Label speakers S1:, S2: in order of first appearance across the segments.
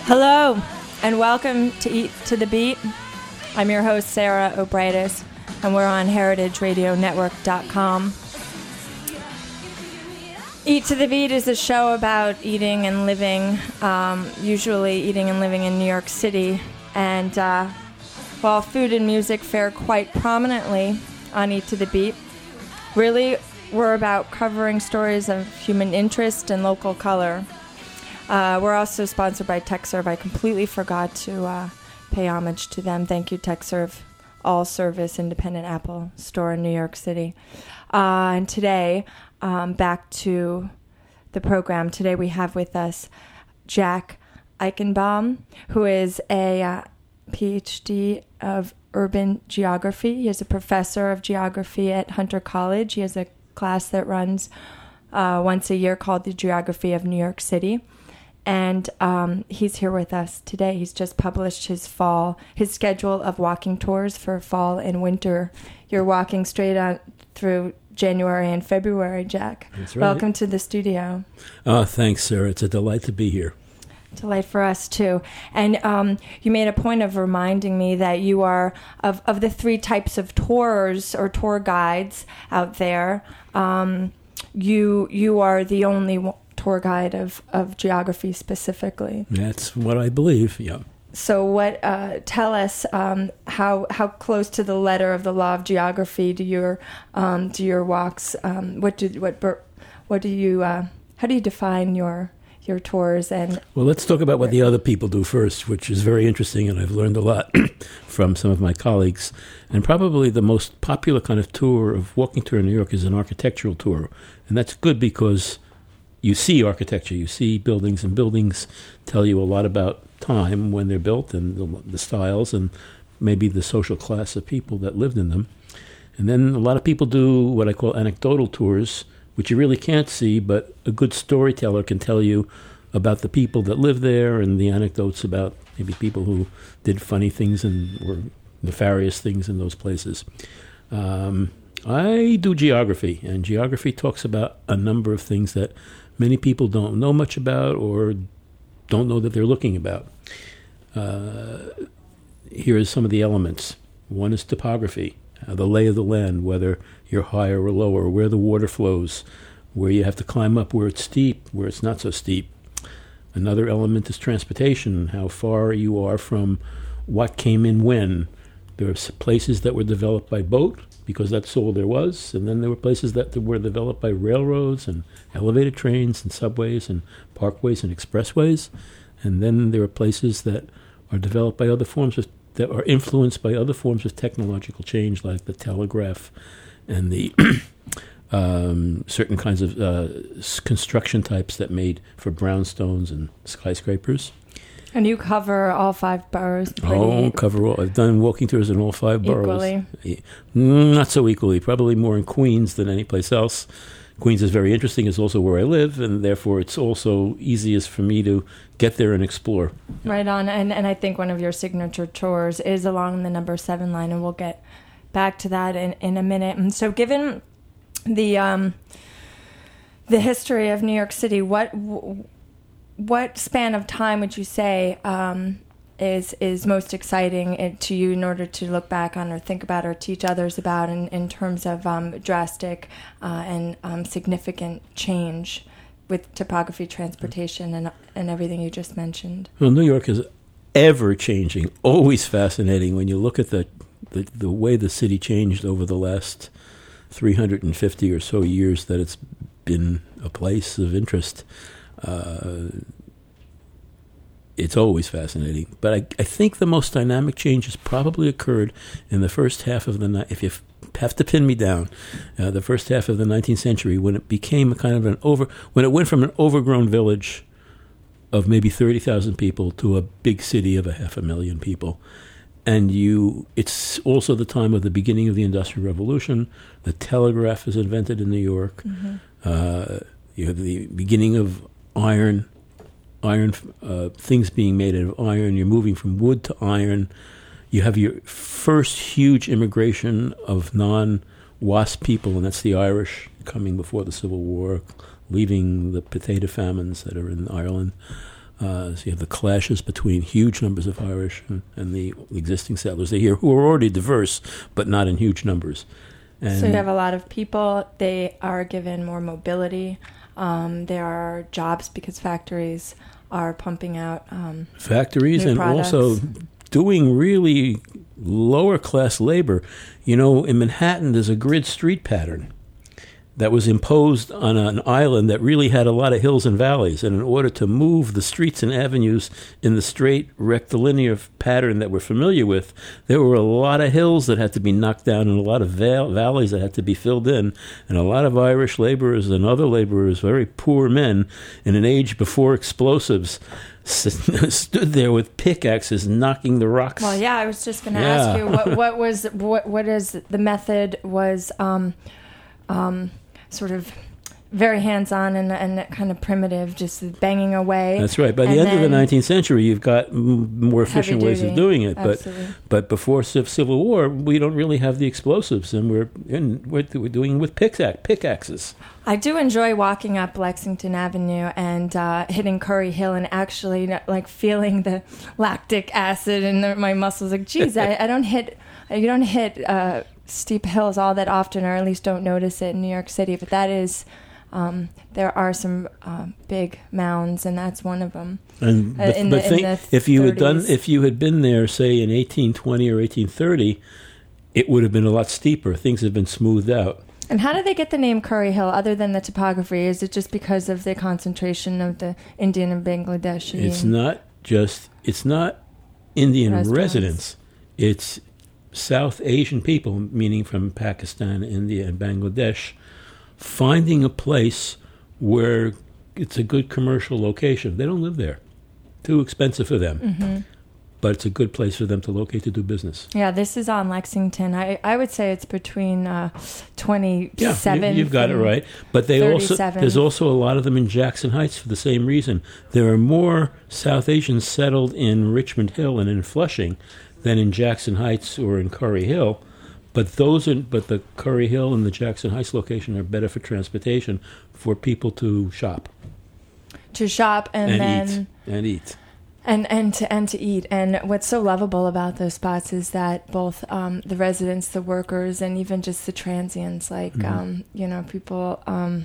S1: Hello, and welcome to Eat to the Beat. I'm your host, Sarah O'Britis, and we're on heritageradionetwork.com. Eat to the Beat is a show about eating and living, usually eating and living in New York City. And while food and music fare quite prominently on Eat to the Beat, really we're about covering stories of human interest and local color. We're also sponsored by TechServe. I completely forgot to pay homage to them. Thank you, TechServe, all-service independent Apple store in New York City. And today, back to the program. Today we have with us Jack Eichenbaum, who is a PhD of urban geography. He is a professor of geography at Hunter College. He has a class that runs once a year called the Geography of New York City. And he's here with us today. He's just published his schedule of walking tours for fall and winter. You're walking straight on through January and February, Jack.
S2: That's right.
S1: Welcome to the studio.
S2: Thanks, Sarah. It's a delight to be here.
S1: Delight for us, too. And you made a point of reminding me that you are, of the three types of tours or tour guides out there, you are the only tour guide of geography specifically.
S2: That's what I believe, yeah.
S1: So tell us how close to the letter of the law of geography do your walks, how do you define your tours? And
S2: well, let's talk about what the other people do first, which is very interesting, and I've learned a lot from some of my colleagues. And probably the most popular kind of walking tour in New York is an architectural tour. And that's good because you see architecture, you see buildings, and buildings tell you a lot about time when they're built and the styles and maybe the social class of people that lived in them. And then a lot of people do what I call anecdotal tours, which you really can't see, but a good storyteller can tell you about the people that live there and the anecdotes about maybe people who did funny things and were nefarious things in those places. I do geography, and geography talks about a number of things that many people don't know much about or don't know that they're looking about. Here are some of the elements. One is topography, the lay of the land, whether you're higher or lower, where the water flows, where you have to climb up, where it's steep, where it's not so steep. Another element is transportation, how far you are from what came in when. There are places that were developed by boat, because that's all there was, and then there were places that were developed by railroads and elevated trains and subways and parkways and expressways, and then there are places that are developed by other forms that are influenced by other forms of technological change, like the telegraph and the certain kinds of construction types that made for brownstones and skyscrapers.
S1: And you cover all five boroughs?
S2: Cover all. I've done walking tours in all five boroughs.
S1: Equally?
S2: Not so equally. Probably more in Queens than any place else. Queens is very interesting. It's also where I live, and therefore it's also easiest for me to get there and explore.
S1: Right on. And I think one of your signature tours is along the number 7 line, and we'll get back to that in a minute. And so given the history of New York City, what span of time would you say is most exciting to you in order to look back on or think about or teach others about in terms of drastic and significant change with topography, transportation, and everything you just mentioned?
S2: Well, New York is ever changing, always fascinating. When you look at the way the city changed over the last 350 or so years that it's been a place of interest. It's always fascinating. But I think the most dynamic change has probably occurred in the first half of the if you have to pin me down, the first half of the 19th century, when it became a kind of when it went from an overgrown village of maybe 30,000 people to a big city of 500,000 people. And it's also the time of the beginning of the Industrial Revolution. The telegraph is invented in New York. Mm-hmm. You have the beginning of iron, things being made out of iron. You're moving from wood to iron. You have your first huge immigration of non-WASP people, and that's the Irish coming before the Civil War, leaving the potato famines that are in Ireland. So you have the clashes between huge numbers of Irish and the existing settlers here, who are already diverse, but not in huge numbers. And
S1: so you have a lot of people. They are given more mobility. There are jobs because factories are pumping out
S2: factories
S1: new
S2: and
S1: products.
S2: Also doing really lower class labor. You know, in Manhattan, there's a grid street pattern that was imposed on an island that really had a lot of hills and valleys. And in order to move the streets and avenues in the straight rectilinear pattern that we're familiar with, there were a lot of hills that had to be knocked down and a lot of valleys that had to be filled in. And a lot of Irish laborers and other laborers, very poor men, in an age before explosives, stood there with pickaxes knocking the rocks.
S1: Well, yeah, I was just going to ask you what is the method was sort of very hands-on and kind of primitive, just banging away.
S2: That's right. By the end of the 19th century, you've got more efficient ways of doing it. But before Civil War, we don't really have the explosives, and we're doing with pickaxes.
S1: I do enjoy walking up Lexington Avenue and hitting Curry Hill and actually like feeling the lactic acid in my muscles. Like, geez, you don't hit steep hills all that often, or at least don't notice it in New York City. But that is, there are some big mounds, and that's one of them.
S2: And if you had been there, say in 1820 or 1830, it would have been a lot steeper. Things have been smoothed out.
S1: And how did they get the name Curry Hill, other than the topography? Is it just because of the concentration of the Indian and Bangladeshi?
S2: It's not Indian residents. It's South Asian people, meaning from Pakistan, India, and Bangladesh, finding a place where it's a good commercial location. They don't live there. Too expensive for them. Mm-hmm. But it's a good place for them to locate to do business.
S1: Yeah, this is on Lexington. I would say it's between 27.
S2: Yeah, you've got it right. But there's also a lot of them in Jackson Heights for the same reason. There are more South Asians settled in Richmond Hill and in Flushing than in Jackson Heights or in Curry Hill. But the Curry Hill and the Jackson Heights location are better for transportation for people to shop.
S1: To shop and
S2: eat.
S1: And to eat. And what's so lovable about those spots is that both the residents, the workers, and even just the transients, like people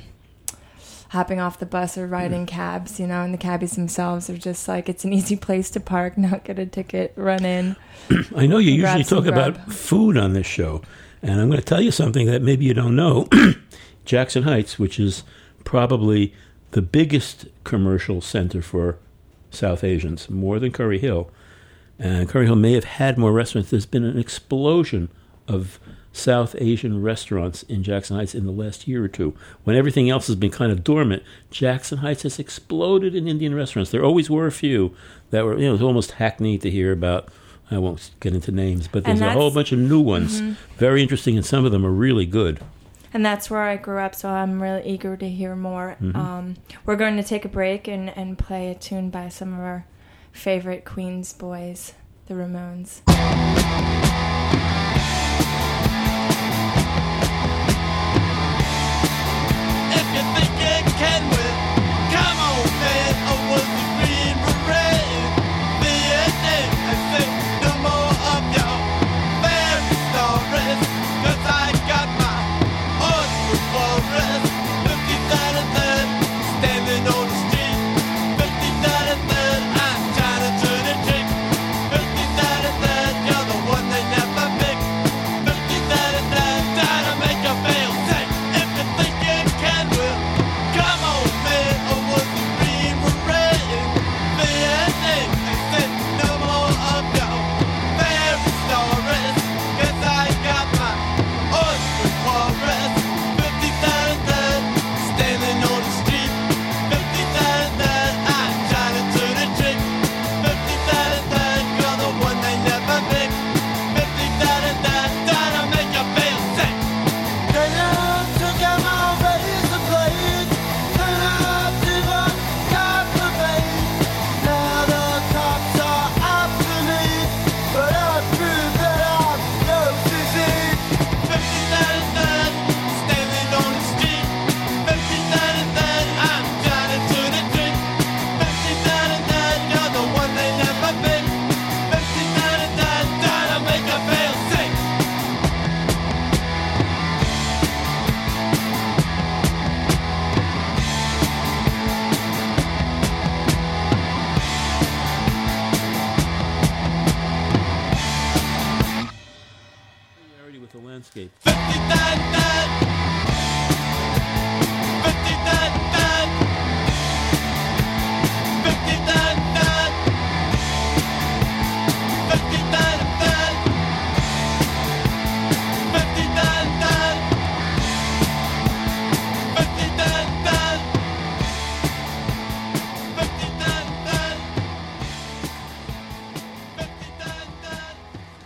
S1: hopping off the bus or riding cabs, and the cabbies themselves are just like, it's an easy place to park, not get a ticket, run in.
S2: I know you usually talk about food on this show, and I'm going to tell you something that maybe you don't know. Jackson Heights, which is probably the biggest commercial center for South Asians, more than Curry Hill. And Curry Hill may have had more restaurants. There's been an explosion of South Asian restaurants in Jackson Heights in the last year or two. When everything else has been kind of dormant, Jackson Heights has exploded in Indian restaurants. There always were a few that were, it was almost hackneyed to hear about. I won't get into names, but there's a whole bunch of new ones. Mm-hmm. Very interesting, and some of them are really good.
S1: And that's where I grew up, so I'm really eager to hear more. Mm-hmm. We're going to take a break and play a tune by some of our favorite Queens boys, the Ramones.
S3: If you think you can win, come on, man. I was the Green Beret. Vietnam, I think no more of your fairy stories, 'cause I got my forest, 53rd and 3rd, standing on the street. 53rd and 3rd, I'm trying to turn a trick. 53rd and 3rd,
S2: the landscape.
S3: 50 dead, dead. 50 dead, dead. 50 dead, dead. 50 dead, dead. 50 dead, dead. 50 dead, dead. 50 dead, dead. 50 dead, dead.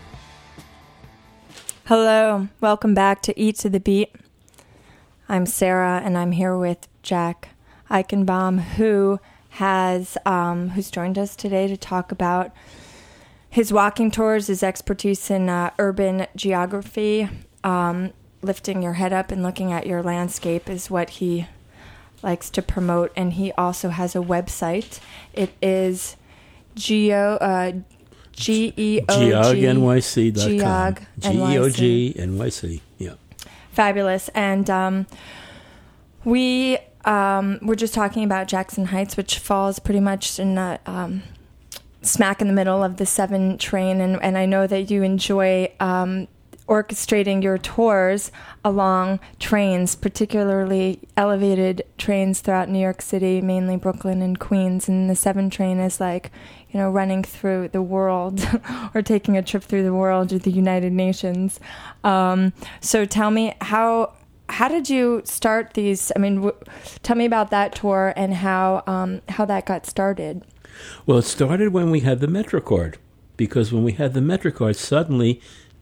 S1: Hello, welcome back to Eat to the Beat. I'm Sarah, and I'm here with Jack Eichenbaum, who has who's joined us today to talk about his walking tours, his expertise in urban geography. Lifting your head up and looking at your landscape is what he likes to promote, and he also has a website. It is GeogNYC.com.
S2: GeogNYC. GeogNYC. Yeah.
S1: Fabulous. And we were just talking about Jackson Heights, which falls pretty much in the smack in the middle of the 7 train. And I know that you enjoy orchestrating your tours along trains, particularly elevated trains throughout New York City, mainly Brooklyn and Queens. And the 7 train is like, you know, running through the world or taking a trip through the world or the United Nations. So tell me, how did you start these? I mean, tell me about that tour and how that got started.
S2: Well, it started when we had the MetroCard, because when we had the MetroCard, suddenly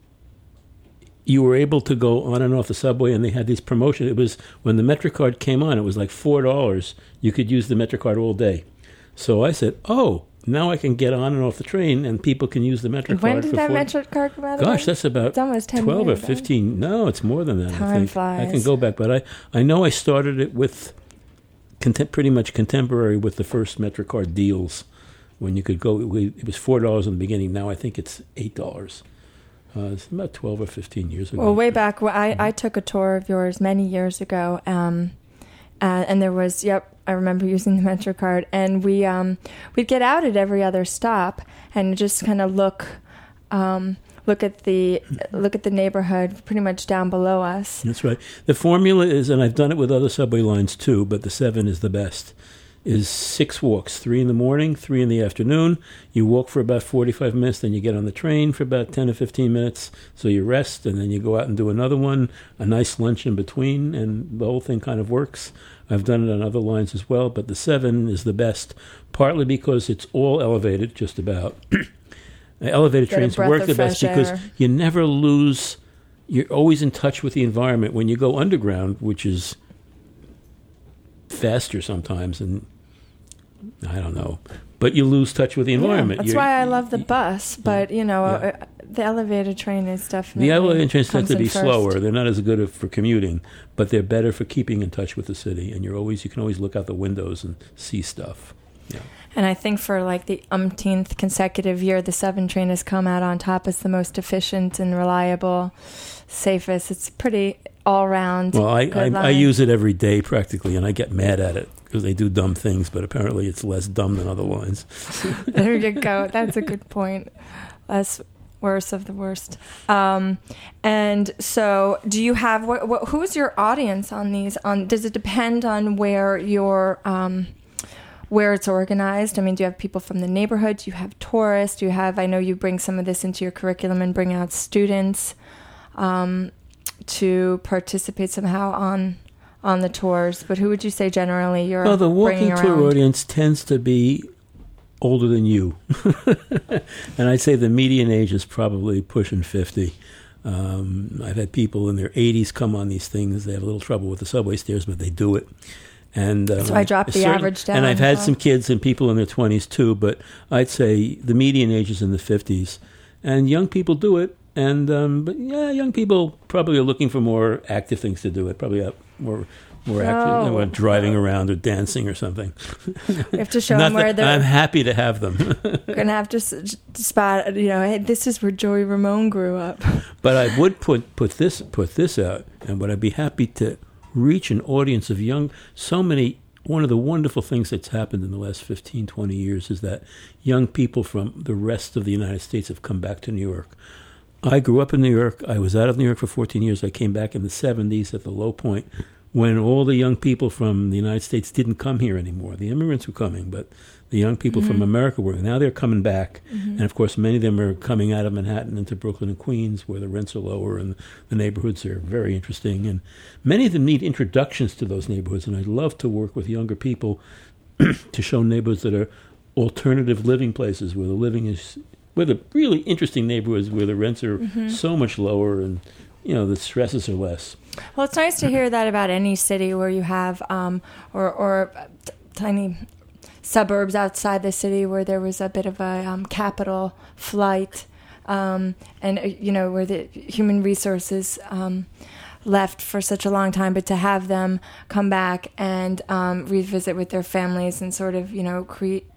S2: you were able to go on and off the subway, and they had these promotions. It was when the MetroCard came on, it was like $4. You could use the MetroCard all day. So I said, oh, now I can get on and off the train, and people can use the MetroCard.
S1: When did
S2: for
S1: that
S2: $4.
S1: MetroCard come out?
S2: Gosh, that's about
S1: It's almost 10
S2: 12 or
S1: years,
S2: 15. No, it's more than that. I
S1: Time
S2: think.
S1: flies.
S2: I can go back, but I know I started it with pretty much contemporary with the first MetroCard deals, when you could go. It was $4 in the beginning. Now I think it's $8. It's about 12 or 15 years ago.
S1: Well, way back, I took a tour of yours many years ago, and there was, I remember using the MetroCard, and we'd get out at every other stop and just kind of look at the neighborhood pretty much down below us.
S2: That's right. The formula is, and I've done it with other subway lines too, but the 7 is the best, is 6 walks, 3 in the morning, 3 in the afternoon. You walk for about 45 minutes, then you get on the train for about 10 or 15 minutes, so you rest, and then you go out and do another one, a nice lunch in between, and the whole thing kind of works. I've done it on other lines as well, but the 7 is the best, partly because it's all elevated, just about. Elevated
S1: Get a
S2: trains
S1: breath
S2: work
S1: of
S2: the best
S1: fresh
S2: because
S1: air.
S2: you never lose, you're always in touch with the environment. When you go underground, which is faster sometimes, and I don't know, but you lose touch with the environment.
S1: That's why I love the bus, but the elevated train is definitely
S2: The elevated trains tend
S1: comes
S2: to
S1: in
S2: be
S1: first.
S2: slower. They're not as good for commuting, but they're better for keeping in touch with the city. And you can always look out the windows and see stuff. Yeah.
S1: And I think for like the umpteenth consecutive year, the 7 train has come out on top as the most efficient and reliable, safest. It's pretty all round.
S2: Well, I
S1: line.
S2: use it every day practically, and I get mad at it because they do dumb things, but apparently it's less dumb than other lines.
S1: There you go. That's a good point. Less worst of the worst. And so, do you have who's your audience on these? Does it depend on where where it's organized? I mean, do you have people from the neighborhood? Do you have tourists? Do you have? I know you bring some of this into your curriculum and bring out students to participate somehow on the tours. But who would you say generally you're
S2: Well, the walking
S1: bringing
S2: tour
S1: around?
S2: audience tends to be older than you. And I'd say the median age is probably pushing 50. I've had people in their 80s come on these things. They have a little trouble with the subway stairs, but they do it. And
S1: So I dropped the average down.
S2: And I've had some kids and people in their 20s too, but I'd say the median age is in the 50s. And young people do it. And but yeah, young people probably are looking for more active things to do. It probably have more active,
S1: Oh.
S2: driving around or dancing or something.
S1: You have to show
S2: Not
S1: them where
S2: that-
S1: they're
S2: I'm happy to have them.
S1: going to have to spot. Hey, this is where Joey Ramone grew up.
S2: But I would put this out, and would I be happy to reach an audience of young. One of the wonderful things that's happened in the last 15, 20 years is that young people from the rest of the United States have come back to New York. I grew up in New York. I was out of New York for 14 years. I came back in the 70s at the low point when all the young people from the United States didn't come here anymore. The immigrants were coming, but the young people from America were. Now they're coming back. And, of course, many of them are coming out of Manhattan into Brooklyn and Queens, where the rents are lower and the neighborhoods are very interesting. And many of them need introductions to those neighborhoods. And I'd love to work with younger people to show neighborhoods that are alternative living places where the living is, where the really interesting neighborhoods where the rents are so much lower and, the stresses are less.
S1: Well, it's nice to hear that about any city where you have, or tiny suburbs outside the city where there was a bit of a capital flight, and where the human resources left for such a long time, but to have them come back and revisit with their families and sort of create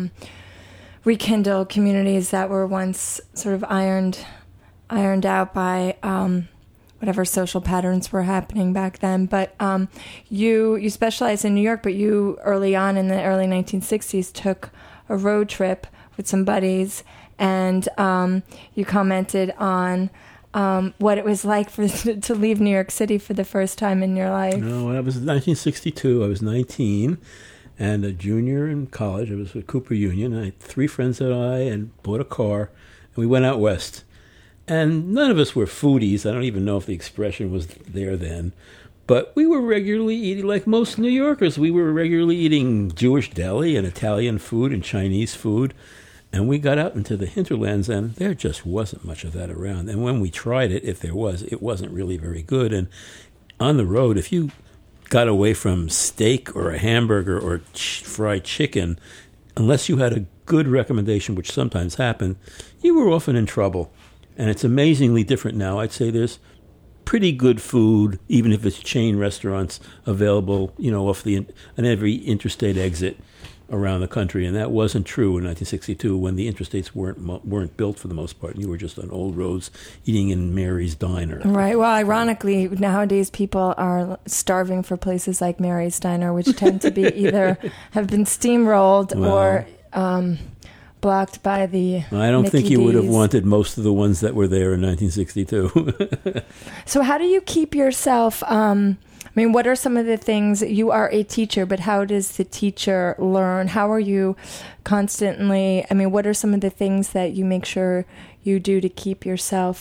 S1: rekindle communities that were once sort of ironed out by whatever social patterns were happening back then. But you specialize in New York, but you early on in the early 1960s took a road trip with some buddies, and you commented on what it was like to leave New York City for the first time in your life.
S2: No, that was 1962. I was 19 and a junior in college. I was with Cooper Union. I had 3 friends and I bought a car, and we went out west. And none of us were foodies. I don't even know if the expression was there then. But we were regularly eating, like most New Yorkers, we were regularly eating Jewish deli and Italian food and Chinese food. And we got out into the hinterlands, and there just wasn't much of that around. And when we tried it, if there was, it wasn't really very good. And on the road, if you got away from steak or a hamburger or fried chicken, unless you had a good recommendation, which sometimes happened, you were often in trouble. And it's amazingly different now. I'd say there's pretty good food, even if it's chain restaurants available, off on every interstate exit around the country. And that wasn't true in 1962 when the interstates weren't built for the most part. You were just on old roads eating in Mary's Diner.
S1: Right. Well, ironically, nowadays people are starving for places like Mary's Diner, which tend to be either have been steamrolled or blocked by the
S2: I don't
S1: Mickey
S2: think you would have
S1: D's.
S2: wanted most of the ones that were there in 1962.
S1: So how do you keep yourself, what are some of the things, you are a teacher, but how does the teacher learn? How are you constantly, what are some of the things that you make sure you do to keep yourself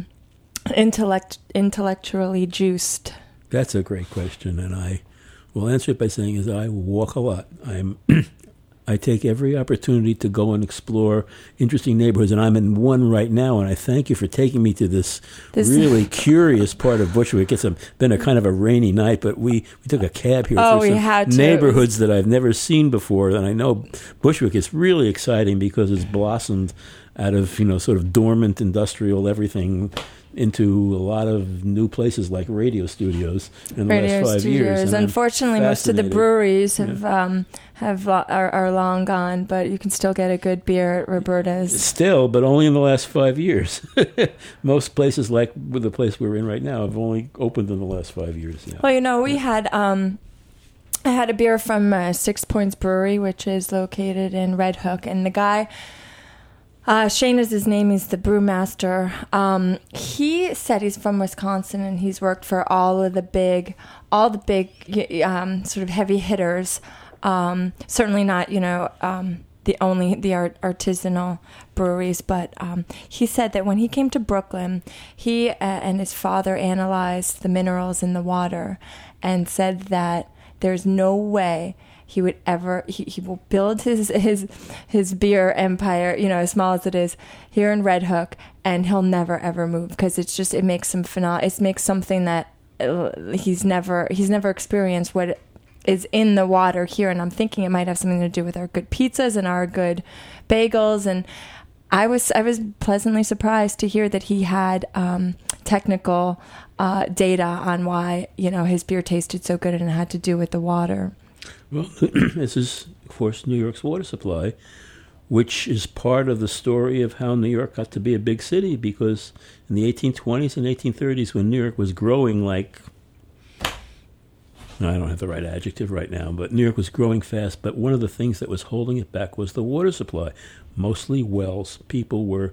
S1: intellectually juiced?
S2: That's a great question, and I will answer it by saying is I walk a lot. I take every opportunity to go and explore interesting neighborhoods, and I'm in one right now, and I thank you for taking me to this really curious part of Bushwick. It's been a kind of a rainy night, but we took a cab here through some neighborhoods that I've never seen before, and I know Bushwick is really exciting because it's blossomed out of, sort of dormant industrial everything into a lot of new places like radio studios in the last 5 years.
S1: Unfortunately, most of the breweries are long gone, but you can still get a good beer at Roberta's. Still,
S2: but only in the last 5 years. Most places, like the place we're in right now, have only opened in the last 5 years. Yeah.
S1: Well, we had I had a beer from Six Points Brewery, which is located in Red Hook, and the guy. Shane is his name. He's the brewmaster. He said he's from Wisconsin and he's worked for all the big sort of heavy hitters. Certainly not, the artisanal breweries, but he said that when he came to Brooklyn, he and his father analyzed the minerals in the water and said that there's no way he would ever, he will build his beer empire, as small as it is, here in Red Hook, and he'll never ever move because it makes him phenomenal. It makes something that he's never experienced what is in the water here. And I'm thinking it might have something to do with our good pizzas and our good bagels. And I was pleasantly surprised to hear that he had technical data on why his beer tasted so good, and it had to do with the water.
S2: Well, this is, of course, New York's water supply, which is part of the story of how New York got to be a big city, because in the 1820s and 1830s, when New York was growing like, I don't have the right adjective right now, but New York was growing fast, but one of the things that was holding it back was the water supply, mostly wells. People were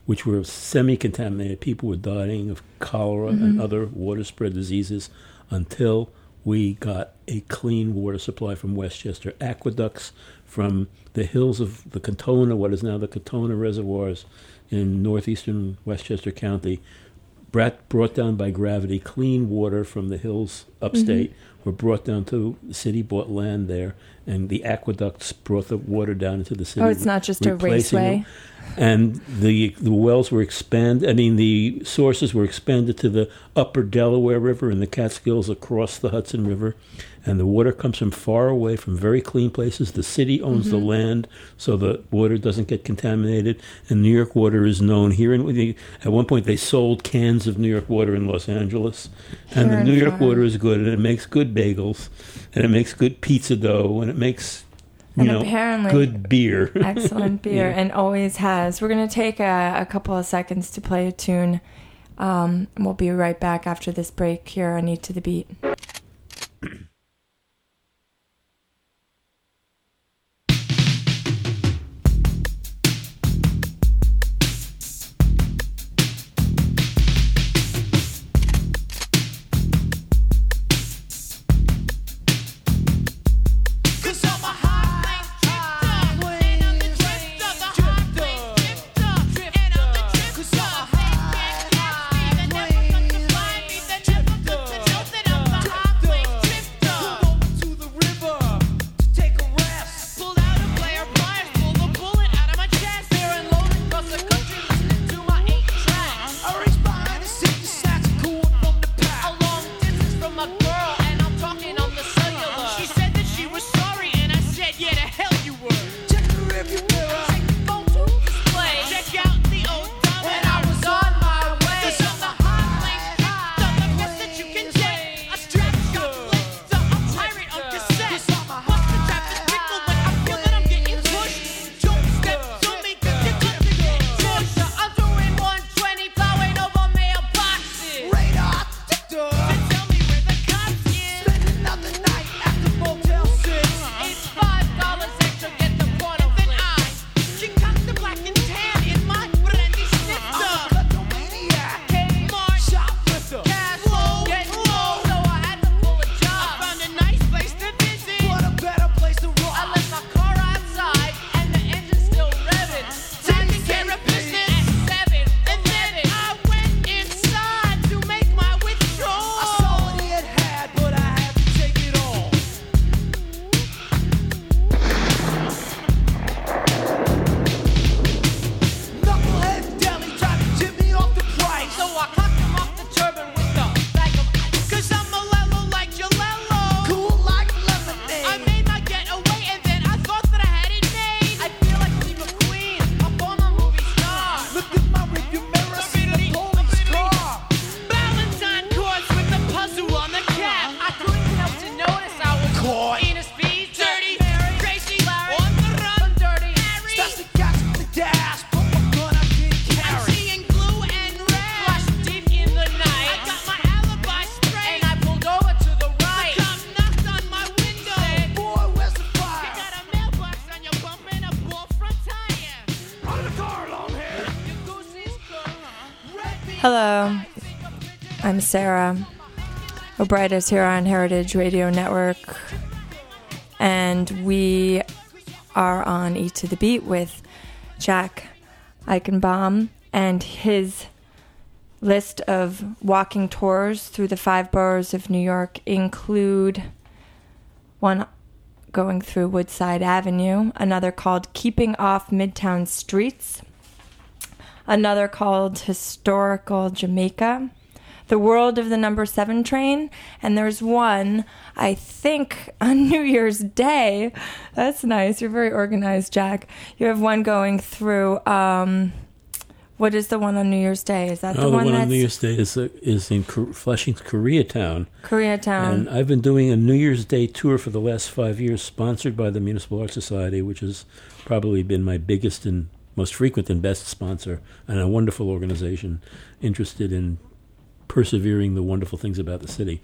S2: which were semi-contaminated. People were dying of cholera and other water-spread diseases until we got a clean water supply from Westchester. Aqueducts from the hills of the Katona, what is now the Katona Reservoirs in northeastern Westchester County, brought down by gravity, clean water from the hills upstate were brought down to the city, bought land there, and the aqueducts brought the water down into the city.
S1: Oh, it's not just a
S2: replacing
S1: raceway?
S2: them. And the wells were expanded. I mean, the sources were expanded to the upper Delaware River and the Catskills across the Hudson River. And the water comes from far away, from very clean places. The city owns the land, so the water doesn't get contaminated. And New York water is known here. At one point, they sold cans of New York water in Los Angeles. And the New York water is good, and it makes good bagels, and it makes good pizza dough, and it makes
S1: apparently
S2: good beer.
S1: Excellent beer,
S2: Yeah.
S1: and always has. We're going to take a couple of seconds to play a tune. We'll be right back after this break here on Eat to the Beat. Hello, I'm Sarah O'Britis here on Heritage Radio Network, and we are on Eat to the Beat with Jack Eichenbaum, and his list of walking tours through the 5 boroughs of New York include one going through Woodside Avenue, another called Keeping Off Midtown Streets, another called Historical Jamaica, the World of the Number 7 Train, and there's one, I think, on New Year's Day. That's nice. You're very organized, Jack. You have one going through, what is the one on New Year's Day? Is that the one that's...
S2: on New Year's Day is in Flushing's Koreatown.
S1: Koreatown.
S2: And I've been doing a New Year's Day tour for the last 5 years, sponsored by the Municipal Art Society, which has probably been my biggest and most frequent and best sponsor, and a wonderful organization interested in persevering the wonderful things about the city.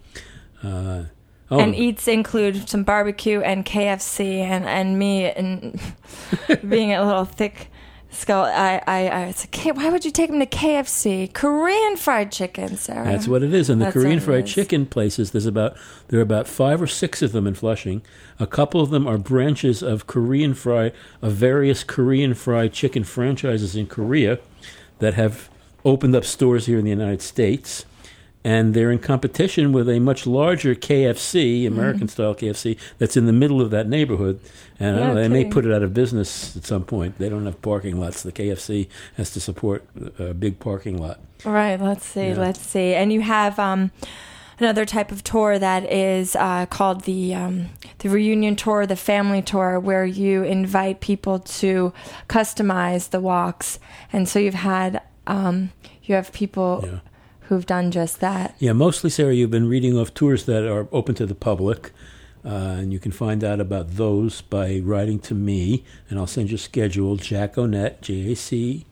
S1: And eats include some barbecue and KFC and me and being a little Skull. It's why would you take them to KFC? Korean fried chicken, Sarah.
S2: That's what it is. And the
S1: That's
S2: Korean
S1: what it
S2: fried
S1: is.
S2: chicken places, there are about 5 or 6 of them in Flushing. A couple of them are branches of various Korean fried chicken franchises in Korea that have opened up stores here in the United States. And they're in competition with a much larger KFC, American-style KFC, that's in the middle of that neighborhood. And I don't know, they may put it out of business at some point. They don't have parking lots. The KFC has to support a big parking lot.
S1: Right, let's see. And you have another type of tour that is called the reunion tour, the family tour, where you invite people to customize the walks. And so you have people...
S2: Yeah.
S1: who've done just that.
S2: Yeah, mostly, Sarah, you've been reading off tours that are open to the public, and you can find out about those by writing to me, and I'll send you a schedule, JackOnet, JACONET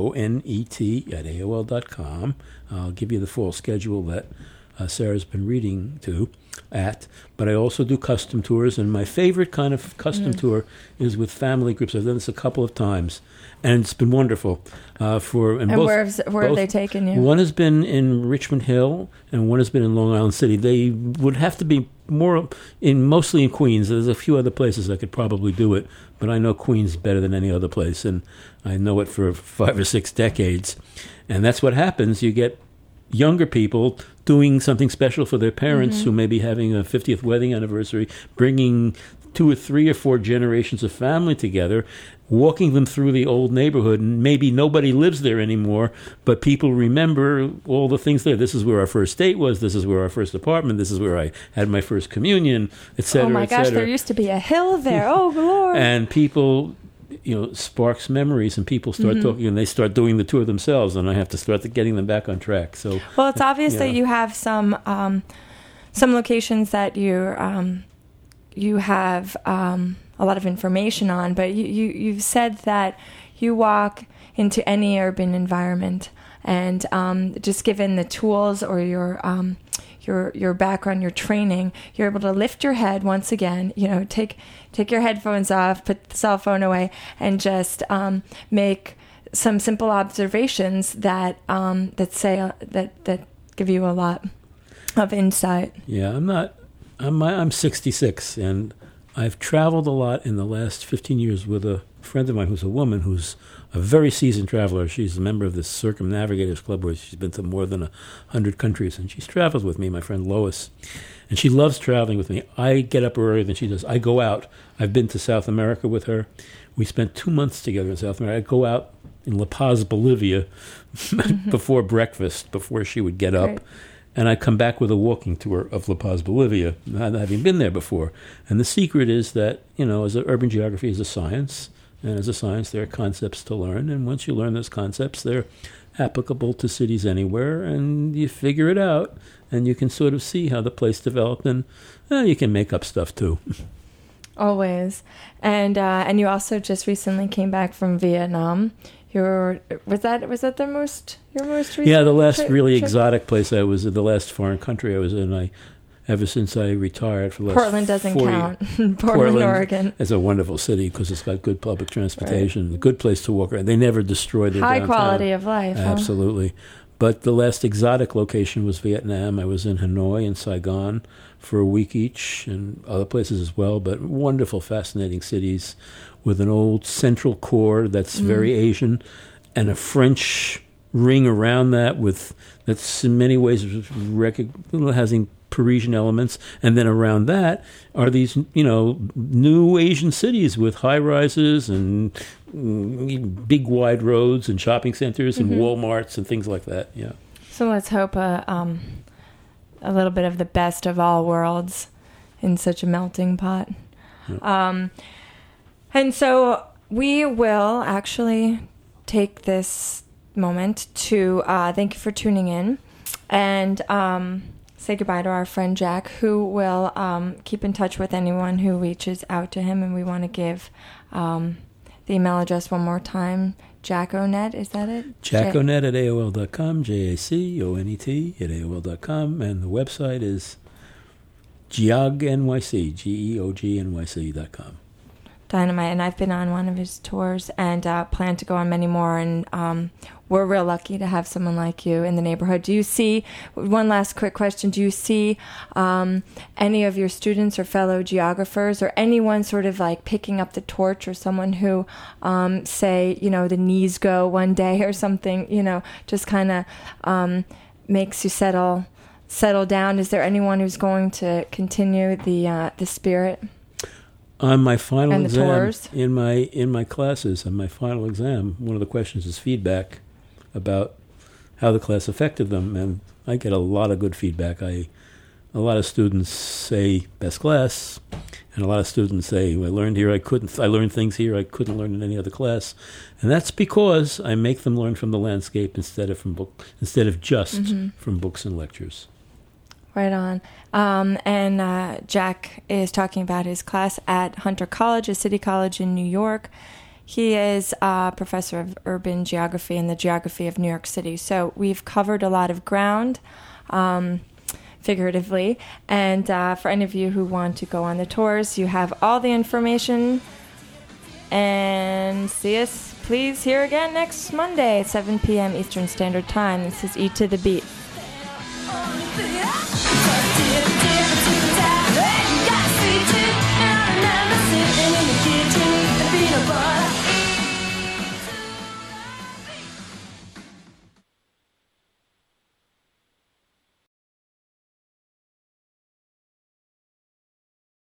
S2: at AOL.com. I'll give you the full schedule that Sarah's been reading at, but I also do custom tours, and my favorite kind of custom tour is with family groups. I've done this a couple of times, and it's been wonderful. Where
S1: have they taken you?
S2: One has been in Richmond Hill, and one has been in Long Island City. They would have to be mostly in Queens. There's a few other places I could probably do it, but I know Queens better than any other place, and I know it for 5 or 6 decades. And that's what happens. You get younger people doing something special for their parents who may be having a 50th wedding anniversary, bringing 2 or 3 or 4 generations of family together, walking them through the old neighborhood, and maybe nobody lives there anymore, but people remember all the things there. This is where our first date was, this is where our first apartment, this is where I had my first communion, etc.
S1: Oh my gosh, there used to be a hill there. Oh, Lord.
S2: And people... sparks memories, and people start talking, and they start doing the tour themselves, and I have to start getting them back on track. So,
S1: well, it's obvious that you have some locations that you have a lot of information on, but you've said that you walk into any urban environment, and just given the tools or your background, your training, you're able to lift your head once again, take your headphones off, put the cell phone away, and just make some simple observations that give you a lot of insight.
S2: Yeah, I'm 66, and I've traveled a lot in the last 15 years with a friend of mine who's a woman who's a very seasoned traveler. She's a member of the Circumnavigators Club, where she's been to more than 100 countries, and she's traveled with me, my friend Lois. And she loves traveling with me. I get up earlier than she does. I go out. I've been to South America with her. We spent 2 months together in South America. I go out in La Paz, Bolivia, before breakfast, before she would get up.
S1: Right.
S2: And I come back with a walking tour of La Paz, Bolivia, not having been there before. And the secret is that, as urban geography is a science, and as a science, there are concepts to learn. And once you learn those concepts, they're applicable to cities anywhere, and you figure it out, and you can sort of see how the place developed, and you can make up stuff too.
S1: Always. And you also just recently came back from Vietnam. Was that your most recent?
S2: Yeah, the last really
S1: trip?
S2: exotic place I was in, the last foreign country I was in. Ever since I retired for the last
S1: Portland doesn't
S2: 4
S1: count. Portland, Oregon.
S2: It's a wonderful city because it's got good public transportation, right. A good place to walk around. They never destroyed their
S1: high
S2: downtown.
S1: quality of life.
S2: Absolutely. Huh? But the last exotic location was Vietnam. I was in Hanoi and Saigon for a week each, and other places as well, but wonderful, fascinating cities with an old central core that's very Asian, and a French ring around that's in many ways having Parisian elements, and then around that are these, new Asian cities with high-rises and big wide roads and shopping centers and Walmarts and things like that. Yeah.
S1: So let's hope a little bit of the best of all worlds in such a melting pot. Yeah. And so we will actually take this moment to thank you for tuning in, and say goodbye to our friend Jack, who will keep in touch with anyone who reaches out to him. And we want to give the email address one more time. JackOnet, is that it?
S2: JackOnet at AOL.com, JaConet at AOL.com, and the website is GeogNYC, GeogNYC.com.
S1: dynamite. And I've been on one of his tours and plan to go on many more. And we're real lucky to have someone like you in the neighborhood. Do you see, one last quick question, do you see any of your students or fellow geographers or anyone sort of like picking up the torch, or someone who, say, the knees go one day or something, just kind of makes you settle down? Is there anyone who's going to continue the spirit?
S2: On my final
S1: And the
S2: exam,
S1: tours?
S2: in my classes, on my final exam, one of the questions is feedback about how the class affected them, and I get a lot of good feedback. A lot of students say best class, and a lot of students say, I learned things here I couldn't learn in any other class, and that's because I make them learn from the landscape instead of just from books and lectures.
S1: Right on. And Jack is talking about his class at Hunter College, a city college in New York. He is a professor of urban geography and the geography of New York City. So we've covered a lot of ground, figuratively. And for any of you who want to go on the tours, you have all the information. And see us, please, here again next Monday at 7 p.m. Eastern Standard Time. This is E to the Beat.